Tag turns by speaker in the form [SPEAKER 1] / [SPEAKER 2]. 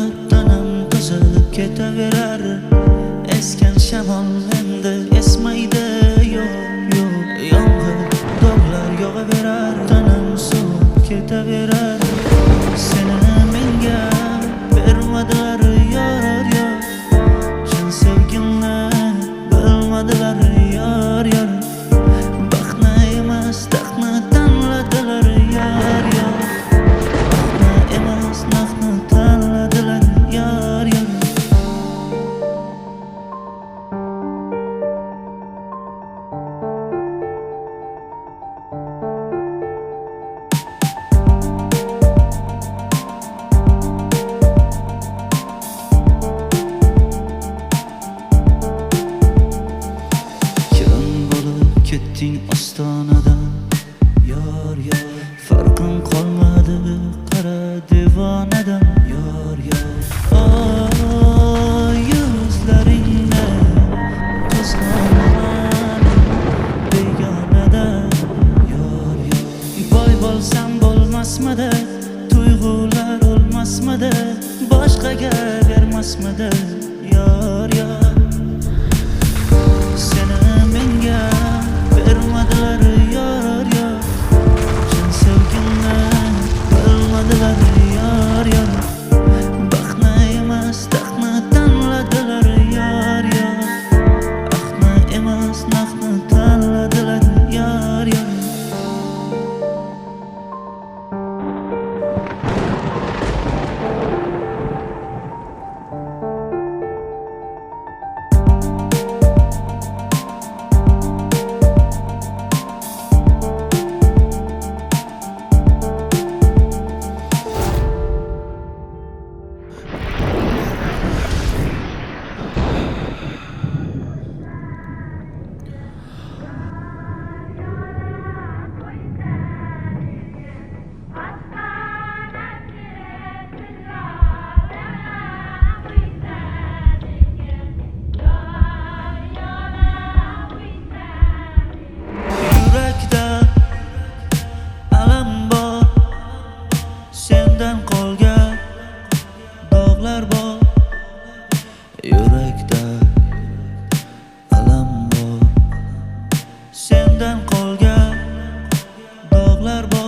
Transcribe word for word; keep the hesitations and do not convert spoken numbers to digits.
[SPEAKER 1] tanam to'zib ketaverar. Esgan shamol endi esmaydi, yo'q yo'q. Yomg'ir dog'lar yog'averar, tanam suvib ketaverar. Seni menga bermadilar yor yor, chin sevgimni bilmadilar yor yor. Baxtni emas taxtni tanladilar yor yor. Baxtni emas nafni tanladilar yor yor. Ketting ostonadan yor yor, farqim qolmadi qara devonadan yor yor. Oy yuzlaringni ko'zg'onaman begonadan yor yor. Boy bo'lsam bo'lmasmidi, tuyg'ular o'lmasmidi, boshqaga bermasmidi yor yor. Seni menga bermadilar yor yor, chin sevgimni bilmadilar yor yor. Baxtni emas taxtni tanladilar yor yor. Ahni emas nafni tanladilar yor yor. Sendan qolgan dog'lar bor, yurakda alam bor. Sendan qolgan dog'lar bor.